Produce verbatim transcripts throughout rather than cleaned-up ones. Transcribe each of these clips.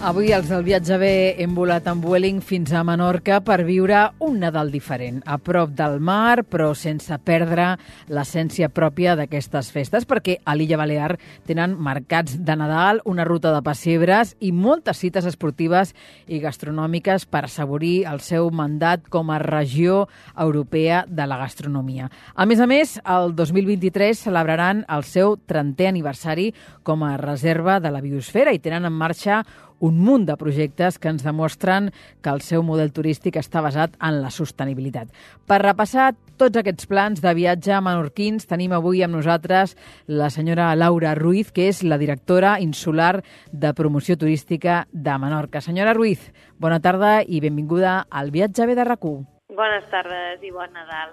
Avui els del Viatge B hem volat amb Vueling fins a Menorca per viure un Nadal diferent, a prop del mar, però sense perdre l'essència pròpia d'aquestes festes, perquè a l'illa Balear tenen mercats de Nadal, una ruta de pessebres i moltes cites esportives i gastronòmiques per assaborir el seu mandat com a regió europea de la gastronomia. A més a més, el dos mil vint-i-tres celebraran el seu trentè aniversari com a reserva de la biosfera i tenen en marxa un munt de projectes que ens demostren que el seu model turístic està basat en la sostenibilitat. Per repassar tots aquests plans de viatge menorquins, tenim avui amb nosaltres la senyora Laura Ruiz, que és la directora insular de promoció turística de Menorca. Senyora Ruiz, bona tarda i benvinguda al Viatge B de RAC u. Bones tardes i bon Nadal.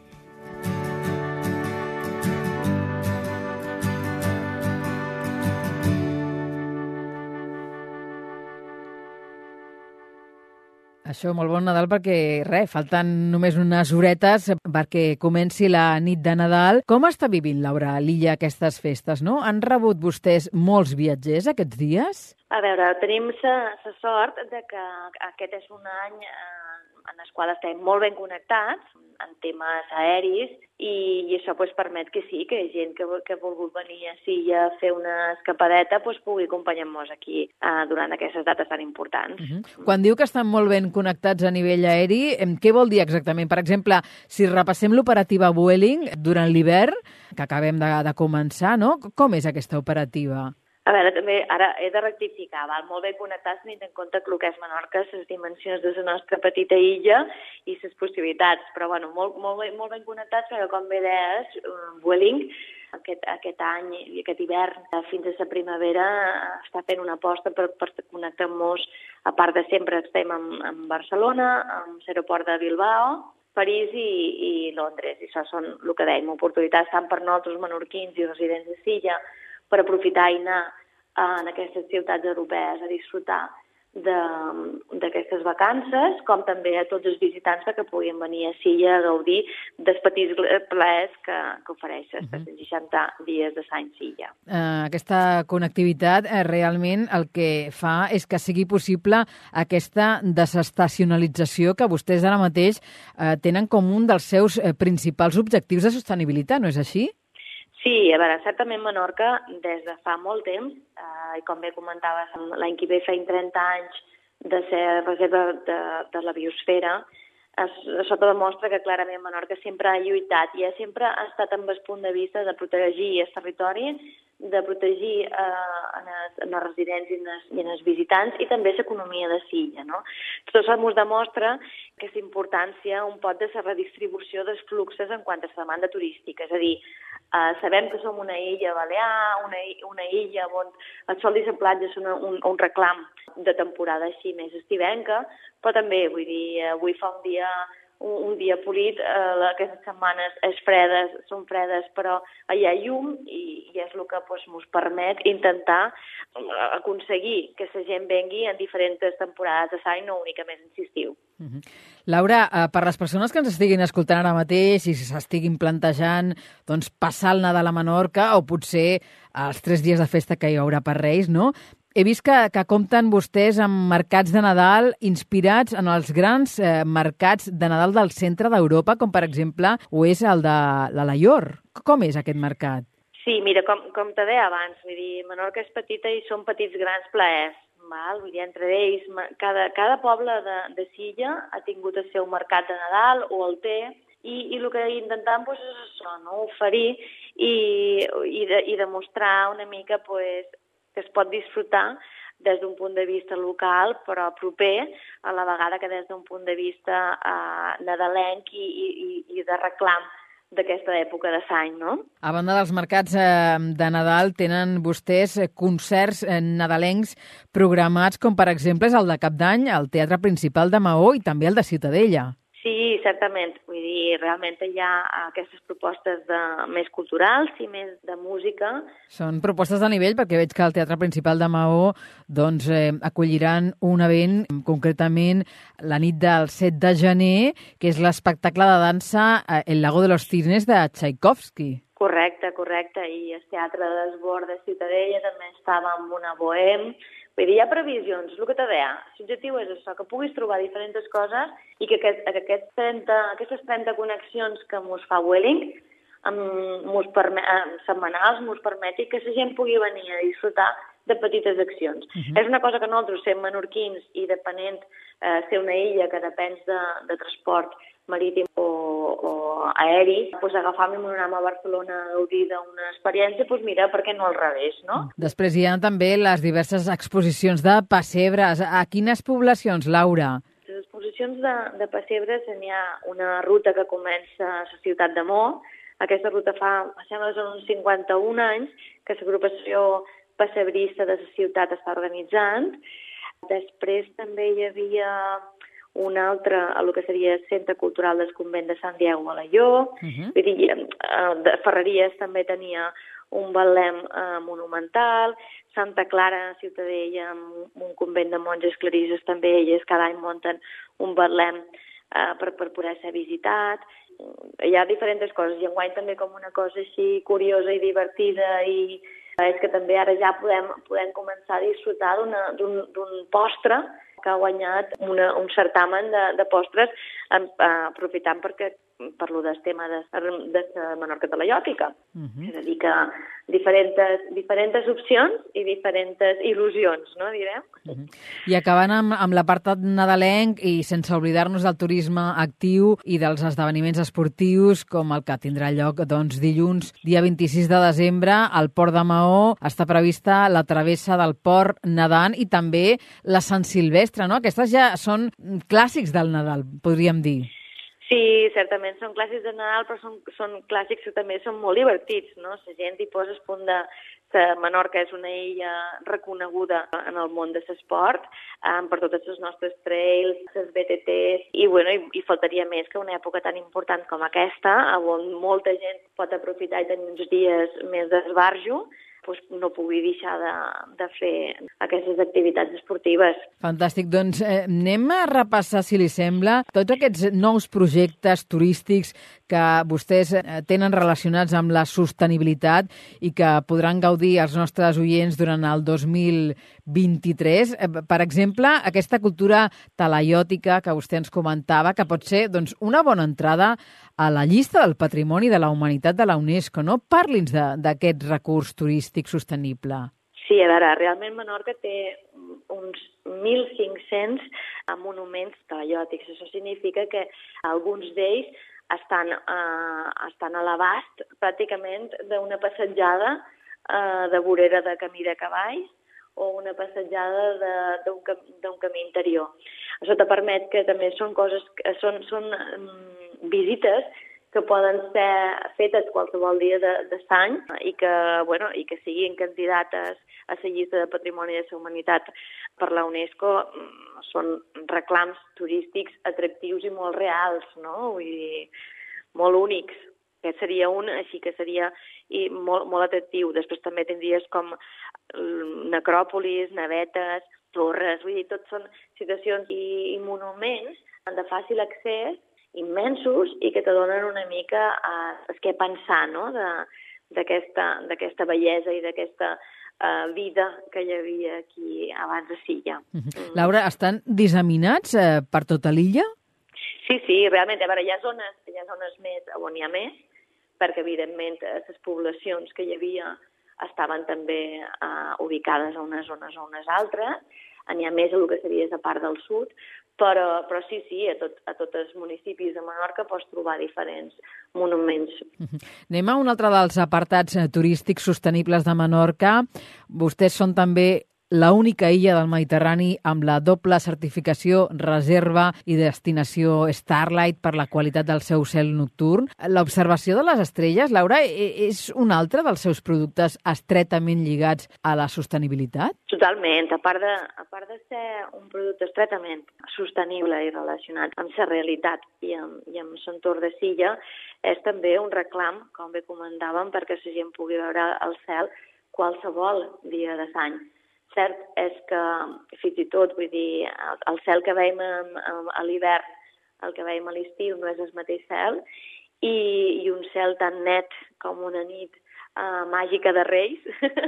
Això, molt bon Nadal, perquè res, falten només unes horetes perquè comenci la nit de Nadal. Com està vivint, Laura, a l'illa aquestes festes, no? Han rebut vostès molts viatgers aquests dies? A veure, tenim la sort de que aquest és un any eh, en el qual estem molt ben connectats en temes aeris i, i això pues, permet que sí, que gent que, que ha volgut venir a Silla a fer una escapadeta pues, pugui acompanyar-nos aquí eh, durant aquestes dates tan importants. Uh-huh. Quan diu que estan molt ben connectats a nivell aeri, què vol dir exactament? Per exemple, si repassem l'operativa Vueling durant l'hivern, que acabem de, de començar, no? Com és aquesta operativa? A veure, també ara he de rectificar, val? Molt ben connectats, tenint en compte el que és Menorca, les dimensions de la nostra petita illa i les possibilitats, però bueno, molt, molt, ben, molt ben connectats, perquè com bé deies, Vueling aquest, aquest any i aquest hivern fins a la primavera està fent una aposta per, per connectar-nos, a part de sempre estem amb, amb Barcelona, amb l'aeroport de Bilbao, París i, i Londres, i això són el que dèiem, oportunitats tant per nosaltres menorquins i residents de Silla, per aprofitar i anar en aquestes ciutats europees a disfrutar d'aquestes vacances, com també a tots els visitants que puguin venir a Silla a gaudir dels petits plaers que, que ofereix els uh-huh. seixanta dies de l'any Silla. Uh, aquesta connectivitat eh, realment el que fa és que sigui possible aquesta desestacionalització que vostès ara mateix eh, tenen com un dels seus eh, principals objectius de sostenibilitat, no és així? Sí, a veure, certament Menorca, des de fa molt temps, eh, i com bé comentaves, l'any que ve feien trenta anys de ser reserva de, de la biosfera, això te demostra que clarament Menorca sempre ha lluitat i ha sempre ha estat amb el punt de vista de protegir el territori, de protegir eh, en, els, en els residents i en els, i en els visitants i també l'economia de Silla. No? Tot això ens demostra que és importància un pot de la redistribució dels fluxos en quant a la demanda turística, és a dir, Uh, sabem que som una illa balear, una, una illa on el sol i la platja són un, un reclam de temporada així més estivenca, però també, vull dir, avui fa un dia un, un dia polit, uh, aquestes setmanes és fredes, són fredes, però hi ha llum i, i és el que pues, ens permet intentar aconseguir que la gent vengui en diferents temporades de l'any, no únicament en l'estiu. Uh-huh. Laura, eh, per les persones que ens estiguin escoltant ara mateix i s'estiguin plantejant doncs, passar el Nadal a Menorca o potser els tres dies de festa que hi haurà per Reis, no? He vist que, que compten vostès amb mercats de Nadal inspirats en els grans eh, mercats de Nadal del centre d'Europa, com per exemple ho és el de l'Alaior. Com és aquest mercat? Sí, mira, com, com te deia abans, vull dir, Menorca és petita i són petits grans plaers. Val? Vull dir, entre ells, cada, cada poble de, de Silla ha tingut el seu mercat de Nadal o el té, i, i el que intentem pues, és això, no? Oferir i, i, de, i demostrar una mica pues, que es pot disfrutar des d'un punt de vista local, però proper, a la vegada que des d'un punt de vista eh, nadalenc i, i, i de reclam d'aquesta època de l'any, no? A banda dels mercats eh, de Nadal, tenen vostès concerts eh, nadalencs programats, com per exemple és el de Cap d'Any, al Teatre Principal de Maó i també el de Ciutadella. Sí, certament. Vull dir, realment hi ha aquestes propostes de, més culturals i més de música. Són propostes de nivell perquè veig que el Teatre Principal de Maó doncs, eh, acolliran un event, concretament la nit del set de gener, que és l'espectacle de dansa eh, El Lago de los Cisnes de Tchaikovsky. Correcte, correcte. I el Teatre d'Esbord de Ciutadella també estava amb una bohem. Vull dir, hi ha previsions, el que t'ha deia. L'objectiu és això, que puguis trobar diferents coses i que, aquest, que aquests trenta, aquestes trenta connexions que mos fa Vueling mos permet, setmanals mos permeti que la gent pugui venir a disfrutar de petites accions. Uh-huh. És una cosa que nosaltres, sent menorquins i depenent eh, ser una illa que depèn de, de transport marítim o, o aeri, doncs agafar-me un anem a Barcelona a gaudir d'una experiència, doncs mira, per què no al revés, no? Després hi ha també les diverses exposicions de pessebres. A quines poblacions, Laura? Les exposicions de, de pessebres n'hi ha una ruta que comença a la ciutat de Mo. Aquesta ruta fa, sembla que són uns cinquanta-un anys, que l'agrupació pessebrista de la ciutat està organitzant. Després també hi havia un altre, el que seria el Centre Cultural del Convent de Sant Diego a Alaior. Uh-huh. Vull dir, de Ferreries també tenia un Betlem eh, monumental. Santa Clara, Ciutadella, un convent de monges clarisses, també elles cada any munten un Betlem eh, per, per poder ser visitat. Hi ha diferents coses, i enguany també com una cosa així curiosa i divertida, i és que també ara ja podem, podem començar a disfrutar d'un postre que ha guanyat una, un certamen de, de postres, eh, aprofitant perquè per lo del tema de, de la Menorca talaiòtica. Uh-huh. És a dir, que diferents, diferents opcions i diferents il·lusions, no, direm? Uh-huh. I acabant amb, amb l'apartat nadalenc i sense oblidar-nos del turisme actiu i dels esdeveniments esportius, com el que tindrà lloc doncs, dilluns, dia vint-i-sis de desembre, al Port de Maó està prevista la travessa del port nedant i també la Sant Silvestre, no? Aquestes ja són clàssics del Nadal, podríem dir. Sí, certament són clàssics de Nadal, però són, són clàssics que també són molt divertits, no? La gent hi posa el punt de... La Menorca és una illa reconeguda en el món de l'esport, um, per totes les nostres trails, les B T Ts, i, bueno, i, i faltaria més que una època tan important com aquesta, on molta gent pot aprofitar i tenir uns dies més d'esbarjo, doncs no pugui deixar de, de fer aquestes activitats esportives. Fantàstic. Doncs eh, anem a repassar, si li sembla, tots aquests nous projectes turístics que vostès eh, tenen relacionats amb la sostenibilitat i que podran gaudir els nostres oients durant el dos mil vint-i-tres. Eh, per exemple, aquesta cultura talaiòtica que vostè ens comentava, que pot ser doncs, una bona entrada a la llista del Patrimoni de la Humanitat de la UNESCO, no? Parli'ns d'aquest recurs turístic sostenible. Sí, a veure, realment Menorca té uns mil cinc-cents monuments talaiòtics. Això significa que alguns d'ells estan, eh, estan a l'abast pràcticament d'una passejada eh, de vorera de camí de cavalls o una passejada d'un cam camí interior. Això te permet que també són coses, són, són um, visites que poden ser fetes qualsevol dia de, de l'any i que, bueno, i que siguin candidates a la llista de Patrimoni de la Humanitat per la UNESCO. Són reclams turístics atractius i molt reals, no? Vull dir, molt únics. Aquest seria un, així que seria i molt, molt atractiu. Després també tindries com necròpolis, navetes, torres, vull dir, tot són situacions i, i monuments de fàcil accés, immensos, i que te donen una mica eh, què pensar, no?, d'aquesta bellesa i d'aquesta eh, vida que hi havia aquí abans de Silla. Mm-hmm. Laura, estan disseminats eh, per tota l'illa? Sí, sí, realment. A veure, hi ha zones, hi ha zones més on hi ha més, perquè, evidentment, les poblacions que hi havia estaven també eh, ubicades a unes zones o unes altres. N'hi ha més a el que seria la part del sud, però, però sí, sí, a, tot, a tots els municipis de Menorca pots trobar diferents monuments. Uh-huh. Anem a un altre dels apartats turístics sostenibles de Menorca. Vostès són també l'única illa del Mediterrani amb la doble certificació reserva i destinació Starlight per la qualitat del seu cel nocturn. L'observació de les estrelles, Laura, és un altre dels seus productes estretament lligats a la sostenibilitat? Totalment. A part de, a part de ser un producte estretament sostenible i relacionat amb la realitat i amb, i amb l'entorn de Silla, és també un reclam, com bé comentàvem, perquè la gent pugui veure el cel qualsevol dia de l'any. Cert és que, fins i tot, vull dir, el cel que veiem a l'hivern, el que veiem a l'estiu, no és el mateix cel, i, i un cel tan net com una nit uh, màgica de Reis.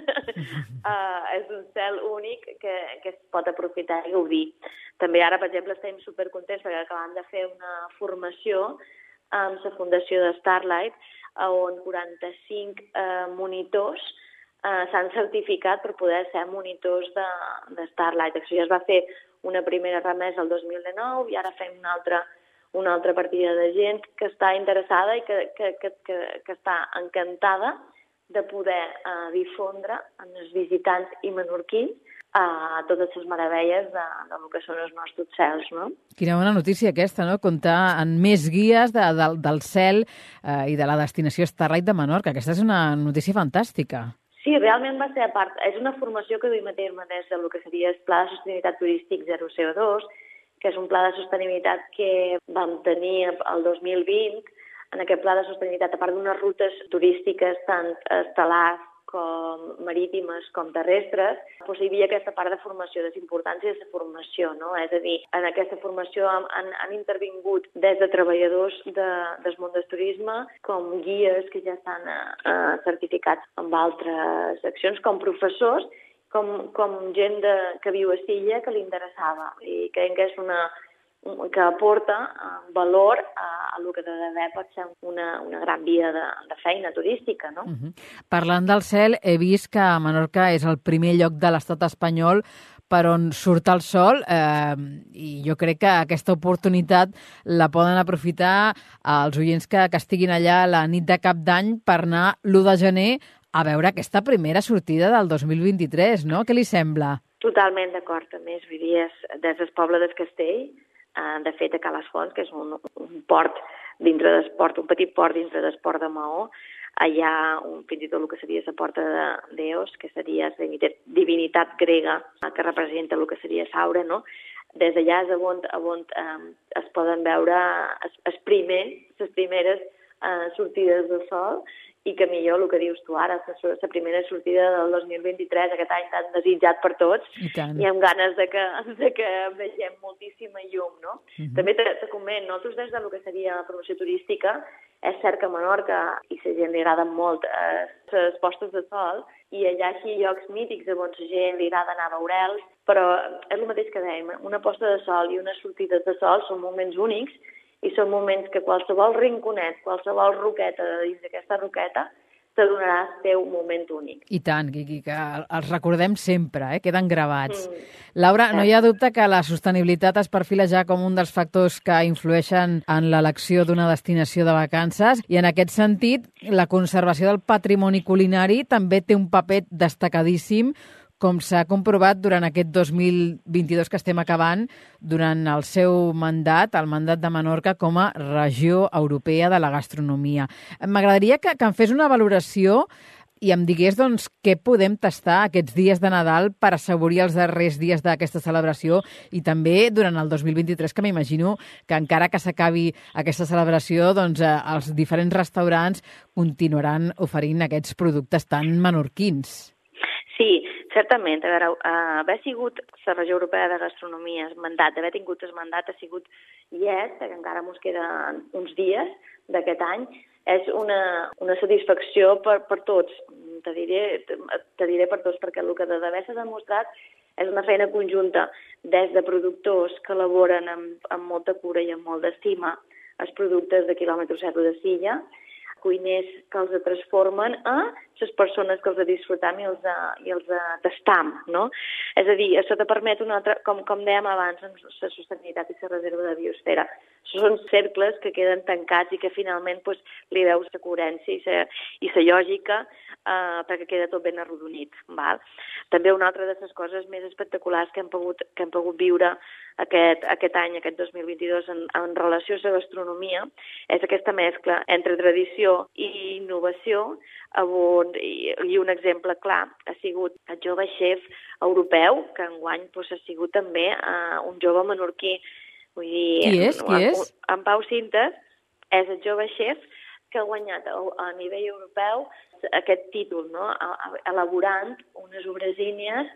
uh, és un cel únic que, que es pot aprofitar i gaudir. També ara, per exemple, estem supercontents perquè acabem de fer una formació amb la fundació de Starlight, on quaranta-cinc uh, monitors uh, s'han certificat per poder ser monitors de, de Starlight. Això ja es va fer una primera remesa el dos mil dinou i ara fem una altra, una altra partida de gent que està interessada i que, que, que, que, que està encantada de poder uh, difondre amb els visitants i menorquins a uh, totes les meravelles de, de lo que són els nostres cels, no? Quina bona notícia aquesta, no? Comptar amb més guies de, de, del cel eh, i de la destinació Starlight de Menorca. Aquesta és una notícia fantàstica. Sí, realment va ser a part. És una formació que duim a terme des del que seria el Pla de Sostenibilitat Turístic zero C O dos, que és un pla de sostenibilitat que vam tenir el dos mil vint. En aquest pla de sostenibilitat, a part d'unes rutes turístiques tant estel·lars com marítimes com terrestres, doncs hi havia aquesta part de formació, de importància de la formació, no? És a dir, en aquesta formació han, han intervingut des de treballadors de, del món del turisme, com guies que ja estan eh, certificats amb altres accions, com professors, com, com gent de, que viu a Silla que li interessava. I creiem que és una que aporta uh, valor a, a lo que de d'haver pot ser una, una gran via de, de feina turística, no? Uh-huh. Parlant del cel, he vist que Menorca és el primer lloc de l'estat espanyol per on surt el sol eh, i jo crec que aquesta oportunitat la poden aprofitar els oients que, que estiguin allà la nit de Cap d'Any per anar l'u de gener a veure aquesta primera sortida del dos mil vint-i-tres, no? Què li sembla? Totalment d'acord, a més, vull dir, des del poble del Castell, de fet, a Cales Fonts, que és un, un port dintre d'esport, un petit port dintre d'esport de Maó, hi ha un, fins i tot el que seria la porta de d'Eos, que seria la divinitat grega que representa el que seria Saura, no? Des d'allà és on, on um, es poden veure es, es primer, les primeres uh, sortides de sol, i que millor, el que dius tu ara, la primera sortida del dos mil vint-i-tres, aquest any tan desitjat per tots, i, i amb ganes de que, de que vegem moltíssima llum, no? Uh-huh. També te, te coment, nosaltres des del que seria la promoció turística, és cert que a Menorca, i la gent li agraden molt eh, les postes de sol, i allà aquí hi ha llocs mítics on la gent li agrada anar a veure'ls, però és el mateix que dèiem, una posta de sol i unes sortides de sol són moments únics, i són moments que qualsevol rinconet, qualsevol roqueta dins d'aquesta roqueta, te donarà el teu moment únic. I tant, Quiqui, que els recordem sempre, eh? Queden gravats. Mm. Laura, no hi ha dubte que la sostenibilitat es perfila ja com un dels factors que influeixen en l'elecció d'una destinació de vacances i en aquest sentit la conservació del patrimoni culinari també té un paper destacadíssim, com s'ha comprovat durant aquest dos mil vint-i-dos que estem acabant, durant el seu mandat, el mandat de Menorca com a regió europea de la gastronomia. M'agradaria que, que em fes una valoració i em digués doncs, què podem tastar aquests dies de Nadal per assaborir els darrers dies d'aquesta celebració i també durant el dos mil vint-i-tres, que m'imagino que encara que s'acabi aquesta celebració, doncs, eh, els diferents restaurants continuaran oferint aquests productes tan menorquins. Sí, certament. A veure, uh, haver sigut la regió europea de gastronomia, el mandat, haver tingut el mandat ha sigut i és, que encara ens queden uns dies d'aquest any, és una, una satisfacció per, per tots. Te diré, te diré per tots, perquè el que d'haver s'ha demostrat és una feina conjunta des de productors que elaboren amb, amb molta cura i amb molt d'estima els productes de quilòmetre zero de Silla, cuiners que els transformen a les persones que els disfrutam i els, i els tastam, no? És a dir, això te permet una altra, com, com dèiem abans, la sostenibilitat i la reserva de biosfera. Són cercles que queden tancats i que finalment pues, li veus la coherència i la, i la lògica eh, perquè queda tot ben arrodonit. Val? També una altra de les coses més espectaculars que hem pogut, que hem pogut viure aquest, aquest any, aquest dos mil vint-i-dos, en, en relació a la gastronomia, és aquesta mescla entre tradició i innovació, on, i, i un exemple clar ha sigut el jove xef europeu, que enguany pues, ha sigut també uh, un jove menorquí. Vull dir, qui és? Qui és? En, en Pau Cintes és el jove xef que ha guanyat a, a nivell europeu aquest títol, no? elaborant unes obres ígnies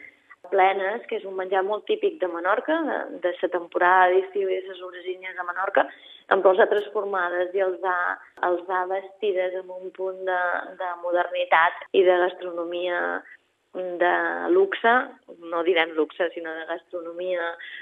plenes, que és un menjar molt típic de Menorca, de, de la temporada d'estiu i de les oresines de Menorca, amb coses transformades i els ha, els ha vestides amb un punt de, de modernitat i de gastronomia de luxe, no direm luxe, sinó de gastronomia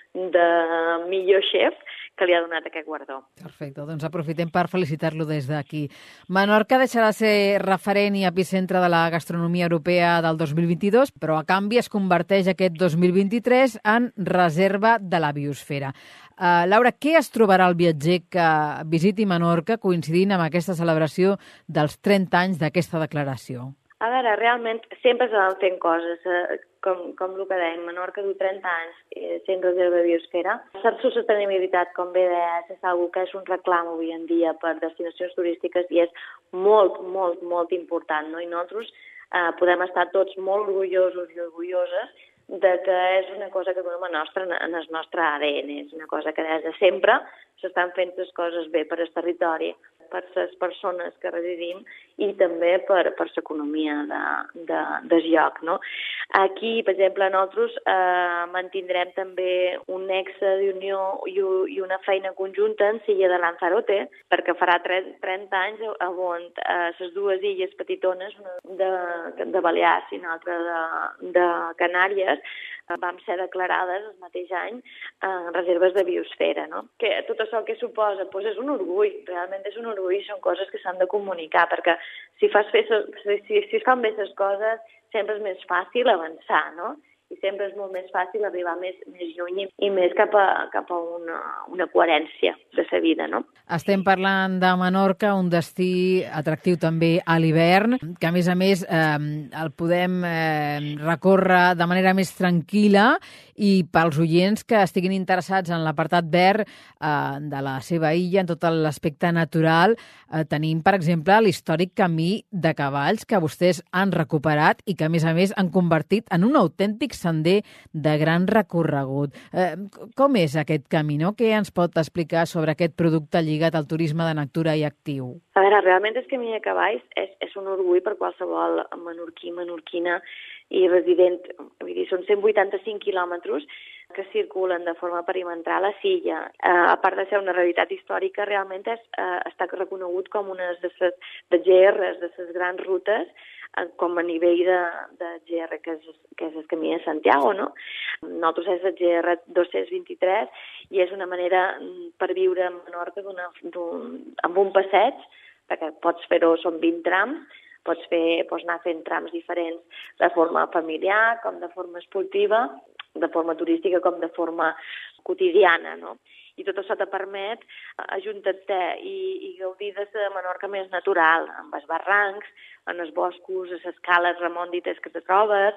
de millor xef que li ha donat aquest guardó. Perfecte, doncs aprofitem per felicitar-lo des d'aquí. Menorca deixarà de ser referent i epicentre de la gastronomia europea del dos mil vint-i-dos, però a canvi es converteix aquest dos mil vint-i-tres en reserva de la biosfera. Uh, Laura, què es trobarà el viatger que visiti Menorca coincidint amb aquesta celebració dels trenta anys d'aquesta declaració? A veure, realment sempre s'han fent coses, eh, com, com el que dèiem, Menorca du trenta anys eh, sent reserva de biosfera. La sostenibilitat, com bé deies, és una que és un reclam avui en dia per destinacions turístiques i és molt, molt, molt important, no? I nosaltres eh, podem estar tots molt orgullosos i orgulloses de que és una cosa que donem nostra, en el nostre A D N, és una cosa que des de sempre s'estan fent les coses bé per al territori, per les persones que residim i també per, per l'economia de, de, del lloc, no? Aquí, per exemple, nosaltres eh, mantindrem també un nexe d'unió i, i una feina conjunta en Silla de Lanzarote, perquè farà trenta anys on eh, les dues illes petitones, una de, de Balears i una altra de, de Canàries, eh, vam ser declarades el mateix any eh, reserves de biosfera, no? Que tot això que suposa, doncs és un orgull, realment és un orgull, i són coses que s'han de comunicar, perquè si, fas fer, si, si es fan bé les coses, sempre és més fàcil avançar, no? I sempre és molt més fàcil arribar més, més lluny i més cap a, cap a una, una coherència de la vida, no? Estem parlant de Menorca, un destí atractiu també a l'hivern, que a més a més eh, el podem eh, recórrer de manera més tranquil·la, i pels oients que estiguin interessats en l'apartat verd eh, de la seva illa, en tot l'aspecte natural, eh, tenim, per exemple, l'històric camí de cavalls que vostès han recuperat i que, a més a més, han convertit en un autèntic sender de gran recorregut. Eh, com és aquest camí, no? Què ens pot explicar sobre aquest producte lligat al turisme de natura i actiu? A veure, realment el camí de cavalls és, és un orgull per qualsevol menorquí, menorquina i resident. Vull dir, són cent vuitanta-cinc quilòmetres que circulen de forma perimetral a Silla. Eh, a part de ser una realitat històrica, realment és, eh, està reconegut com una de les de G Rs, de les grans rutes, eh, com a nivell de, de G R, que és, que és el camí de Santiago, no? Nosaltres és el G R dos-cents vint-i-tres i és una manera per viure a Menorca d'una, d'un, amb un passeig, perquè pots fer-ho, són vint trams, pots, fer, pots anar fent trams diferents de forma familiar, com de forma esportiva, de forma turística, com de forma quotidiana, no? I tot això te permet ajuntar-te i, i gaudir de la Menorca més natural, amb els barrancs, en els boscos, les cales remòndites que te trobes,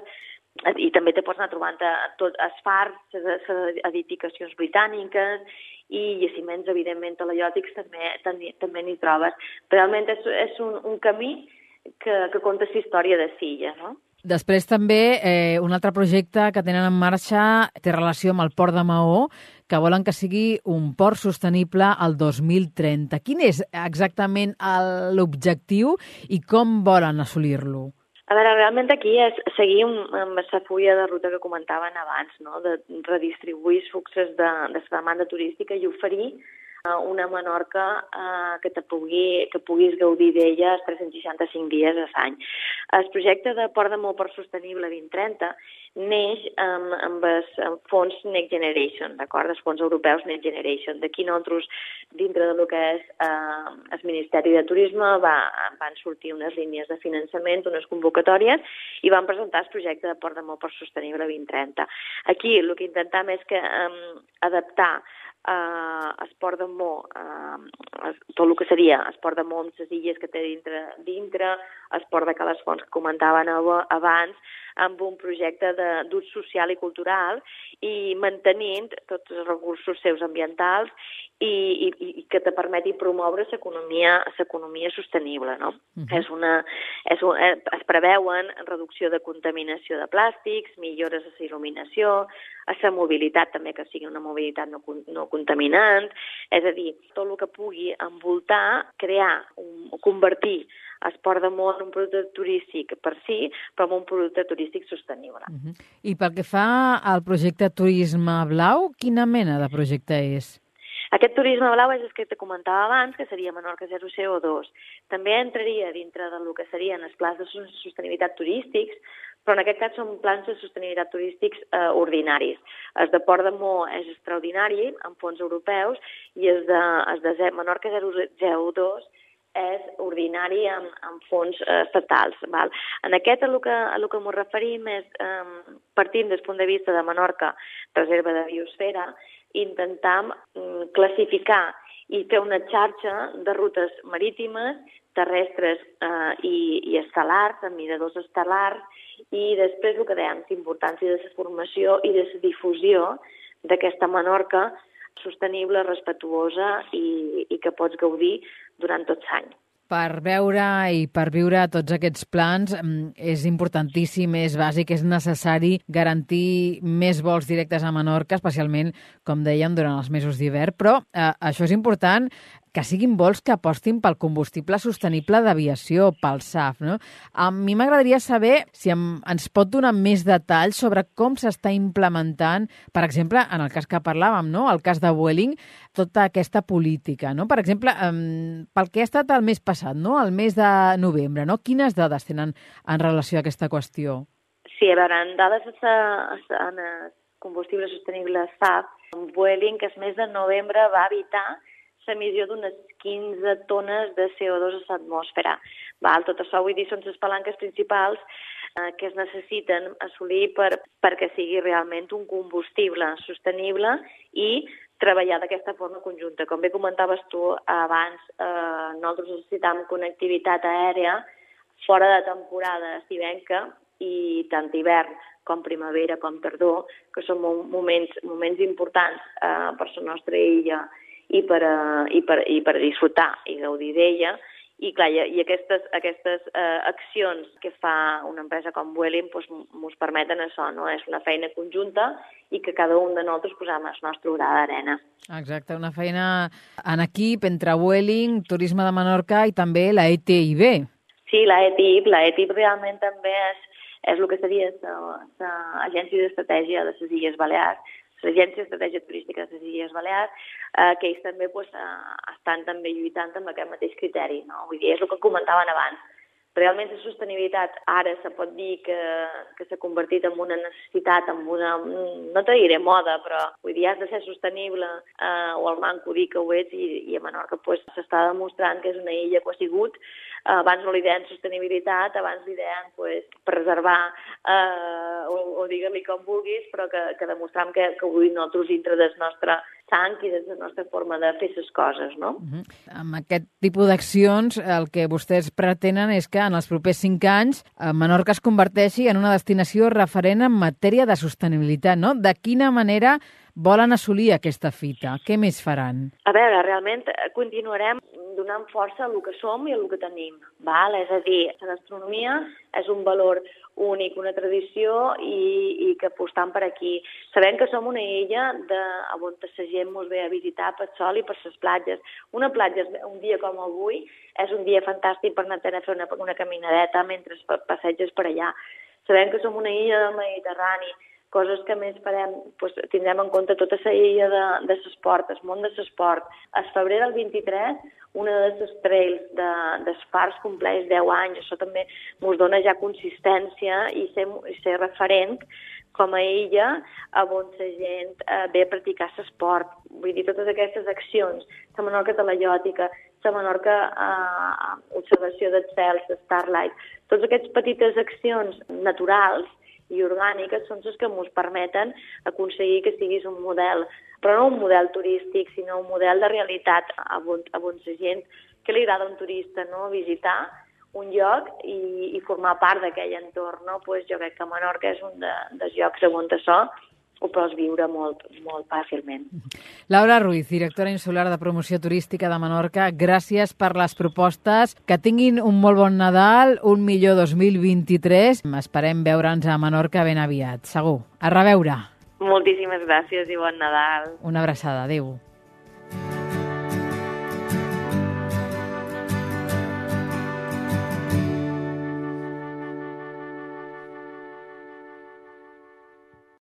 i també te pots anar trobant tot els fars, les edificacions britàniques i jaciments, evidentment, talaiòtics també, també, també n'hi trobes. Realment és, és un, un camí que, que conta la història de Silla, no? Després també eh, un altre projecte que tenen en marxa té relació amb el Port de Maó, que volen que sigui un port sostenible al dos mil trenta. Quin és exactament l'objectiu i com volen assolir-lo? A veure, realment aquí és seguir amb la fulla de ruta que comentaven abans, no? De redistribuir els fluxos de, de la demanda turística i oferir una Menorca eh, que, te pugui, que puguis gaudir d'ella els tres-cents seixanta-cinc dies a l'any. El projecte de Port de Maó Port Sostenible vint trenta neix amb, amb els amb fons Next Generation, d'acord? Els fons europeus Next Generation. D'aquí nosaltres, dintre del que és eh, el Ministeri de Turisme, va, van sortir unes línies de finançament, unes convocatòries, i van presentar el projecte de Port de Maó Port Sostenible vint trenta. Aquí el que intentem és que eh, adaptar Uh, el Port de Maó, uh, tot el que seria el Port de Maó amb les illes que té dintre, dintre el Port de Calasfons que comentaven abans, amb un projecte d'ús social i cultural i mantenint tots els recursos seus ambientals i, i, i que te permeti promoure l'economia l'economia sostenible, no? Uh-huh. És una, és un, es preveuen reducció de contaminació de plàstics, millores de la il·luminació, a la mobilitat també, que sigui una mobilitat no, no contaminant, és a dir, tot el que pugui envoltar, crear, un, convertir Esport de món, un producte turístic per si, però amb un producte turístic sostenible. Uh-huh. I pel que fa al projecte Turisme Blau, quina mena de projecte és? Aquest turisme blau és el que te comentava abans, que seria Menorca zero C O dos. També entraria dintre del que serien els plans de sostenibilitat turístics, però en aquest cas són plans de sostenibilitat turístics eh, ordinaris. El de Port de Mo és extraordinari, amb fons europeus, i el de, el de Menorca zero C O dos és ordinari amb, amb fons eh, estatals. Val? En aquest, a lo que, a lo que m'ho referim és, eh, partint des punt de vista de Menorca, reserva de biosfera, intentar mm, classificar i fer una xarxa de rutes marítimes, terrestres eh, i, i estel·lars, amb miradors estel·lars, i després el que dèiem, l'importància de la formació i de la difusió d'aquesta Menorca sostenible, respetuosa i, i que pots gaudir durant tot l'any. Per veure i per viure tots aquests plans és importantíssim, és bàsic, és necessari garantir més vols directes a Menorca, especialment, com dèiem, durant els mesos d'hivern, però eh, això és important que siguin vols que apostin pel combustible sostenible d'aviació, pel S A F. No? A mi m'agradaria saber si em, ens pot donar més detalls sobre com s'està implementant, per exemple, en el cas que parlàvem, no? El cas de Vueling, tota aquesta política. No? Per exemple, um, pel que ha estat el mes passat, no? El mes de novembre, no? Quines dades tenen en relació a aquesta qüestió? Sí, a veure, en dades en el combustible sostenible S A F, Vueling, que el mes de novembre va evitar l'emissió d'unes quinze tones de C O dos a l'atmosfera. Tot això, vull dir, són les palanques principals eh, que es necessiten assolir per, perquè sigui realment un combustible sostenible i treballar d'aquesta forma conjunta. Com bé comentaves tu abans, eh, nosaltres necessitem connectivitat aèria fora de temporada estivenca i tant hivern com primavera com tardor, que són moments, moments importants eh, per la nostra illa i per, uh, i per, i per disfrutar i gaudir d'ella. I, clar, i, i aquestes, aquestes uh, accions que fa una empresa com Vueling doncs, ens permeten això, no? És una feina conjunta i que cada un de nosaltres posem el nostre gra d'arena. Exacte, una feina en equip entre Vueling, Turisme de Menorca i també la E T I B. Sí, la E T I B, la E T I B realment també és, és el que seria l'Agència d'Estratègia de les Illes Balears, l'Agència d'Estratègia Turística de les Illes Balears, eh, que ells també pues, eh, estan també lluitant amb aquest mateix criteri. No? Vull dir, és el que comentaven abans. Realment la sostenibilitat ara se pot dir que, que s'ha convertit en una necessitat, en una, no te diré moda, però vull dir, has de ser sostenible, eh, o el manco dir que ho ets, i, i a Menorca pues, s'està demostrant que és una illa que ho ha sigut. Uh, abans no li deien sostenibilitat, abans li deien pues, preservar, uh, o, o digue-li com vulguis, però que, que demostram que, que avui nosaltres dintre del nostre sang i des de la nostra forma de fer les coses, no? Uh-huh. Amb aquest tipus d'accions, el que vostès pretenen és que en els propers cinc anys Menorca es converteixi en una destinació referent en matèria de sostenibilitat, no? De quina manera volen assolir aquesta fita? Què més faran? A veure, realment continuarem donant força a el que som i a el que tenim. Val? És a dir, la gastronomia és un valor únic, una tradició i, i que apostam per aquí. Sabem que som una illa de, on la gent ens ve a visitar per sol i per les platges. Una platja, un dia com avui, és un dia fantàstic per anar a fer una, una caminadeta mentre passeges per allà. Sabem que som una illa del Mediterrani, coses que més farem, doncs, tindrem en compte tota la illa de, de l'esport, el món de l'esport. El febrer del vint-i-tres, una de les trails de, dels Fars compleix deu anys. Això també ens dona ja consistència i ser, i ser referent com a illa on la gent eh, ve a practicar l'esport. Vull dir, totes aquestes accions, la Menorca telaiòtica, la Menorca eh, observació dels cels, de Starlight, totes aquestes petites accions naturals i orgàniques són les que ens permeten aconseguir que siguis un model, però no un model turístic, sinó un model de realitat on, on la gent que li agrada un turista, no? Visitar un lloc i, i formar part d'aquell entorn. No? Pues jo crec que Menorca és un de, dels llocs on això ho pots viure molt, molt fàcilment. Laura Ruiz, directora insular de promoció turística de Menorca, gràcies per les propostes. Que tinguin un molt bon Nadal, un millor dos mil vint-i-tres. Esperem veure'ns a Menorca ben aviat, segur. A reveure. Moltíssimes gràcies i bon Nadal. Una abraçada, adéu.